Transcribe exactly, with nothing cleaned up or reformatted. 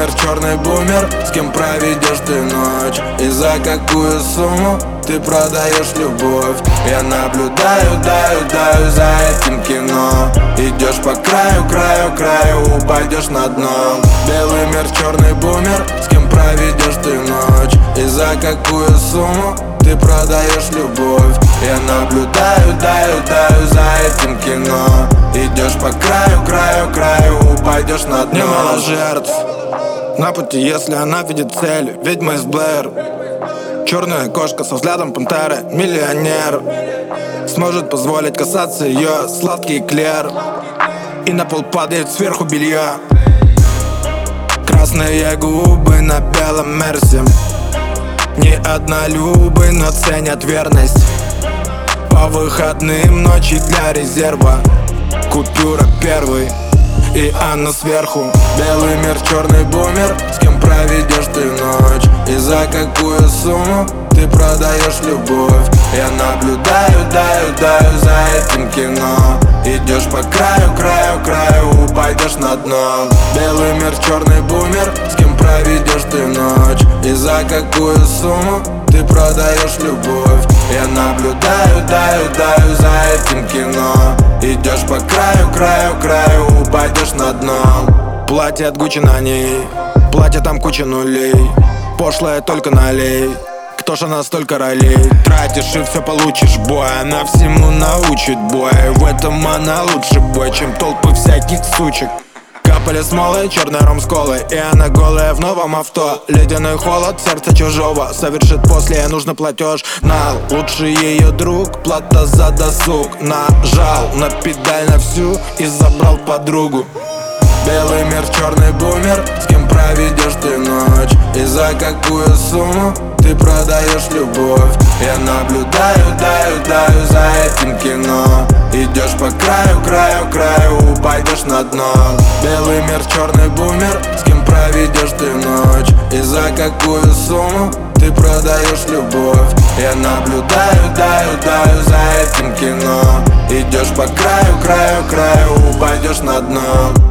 мир, черный бумер. С кем проведешь ты ночь и за какую сумму ты продаешь любовь? Я наблюдаю, даю, даю за этим кино. Идешь по краю, краю, краю, упадешь на дно. Белый мир, черный бумер. С кем проведешь ты ночь и за какую сумму ты продаешь любовь? Я наблюдаю, даю, даю за этим кино. Идешь по краю, краю, краю, упадешь на дно. Немало жертв на пути, если она видит цель. Ведьма из Блэр, черная кошка со взглядом пантеры. Миллионер сможет позволить касаться ее сладкий эклер, и на пол падает сверху белья. Красные губы на белом мерсе. Ни одна любы, но ценят верность. По выходным ночи для резерва. Купюра первый и Анна сверху. Белый мир, черный бумер. С кем проведешь ты ночь и за какую сумму ты продаешь любовь? Я наблюдаю, даю, даю за этим кино. Идешь по краю, краю, краю, упадешь на дно. Белый мир, черный бумер. С кем проведешь ты ночь и за какую сумму ты продаешь любовь? Я наблюдаю, даю, даю за этим кино. Идешь по краю, краю, краю, упадешь на дно. Платье от Гуччи на ней, платье там куча нулей. Пошлая только налей, кто ж она столько ролей? Тратишь и все получишь, бой. Она всему научит, бой. В этом она лучше, бой, чем толпы всяких сучек. Капали смолы, черный ром с колой, и она голая в новом авто. Ледяной холод, сердце чужого совершит после, нужно платеж. Нал, лучший ее друг, плата за досуг. Нажал на педаль на всю и забрал подругу. Белый мир, черный бумер. С кем проведешь ты ночь и за какую сумму ты продаешь любовь? Я наблюдаю, даю, даю за этим кино. Идешь по краю, краю, краю, упадешь на дно. Белый мир, черный бумер. С кем проведешь ты ночь и за какую сумму ты продаешь любовь? Я наблюдаю, даю, даю за этим кино. Идешь по краю, краю, краю, упадешь на дно.